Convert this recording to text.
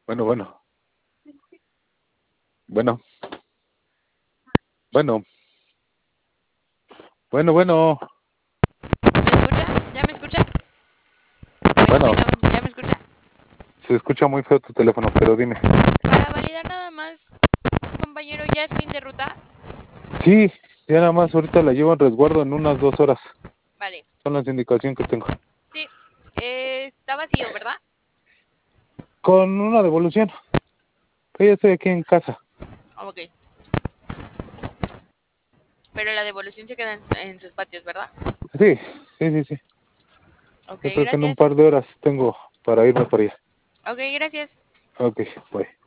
Bueno, bueno, bueno, bueno, bueno, bueno, ¿Me escucha? ¿Ya me escucha? Bueno, bueno. bueno, ¿ya me escucha? Se escucha muy feo tu teléfono, pero dime. Para validar nada más, compañero, ¿ya es fin de ruta? Sí, ya nada más ahorita la llevo en resguardo en unas 2 horas. Vale. Son las indicaciones que tengo. Sí, está vacío, ¿verdad? Con una devolución. Que ya estoy aquí en casa. Ok. Pero la devolución se queda en sus patios, ¿verdad? Sí, sí, sí, sí. Ok, Yo creo que en un gracias. par de horas tengo para irme por allá. Ok, gracias. Ok, bye.